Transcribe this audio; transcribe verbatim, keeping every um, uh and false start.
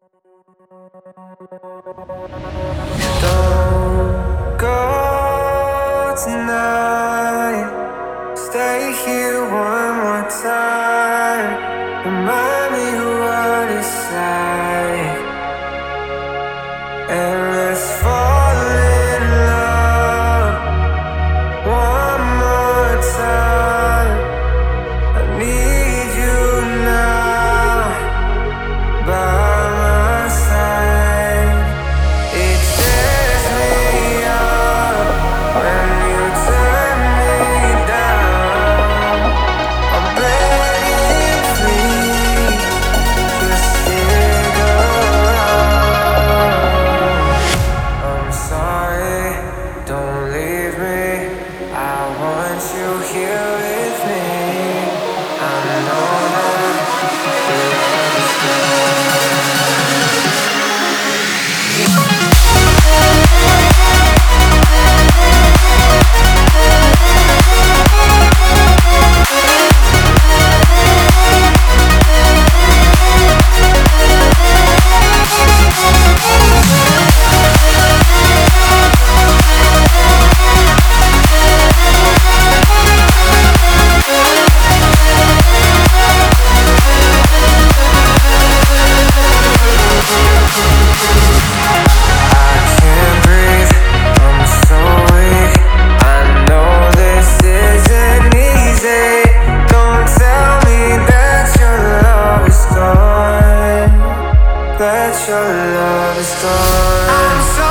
Don't go tonight. Stay here one more time. Remind me what it's like, and let's fall in love one more time. I need you now by my side. It tears me up when you turn me down. I'm begging, please, just stick around. I'm sorry, don't leave me. I want you here with me. I know that love is that your love is gone. I'm sorry.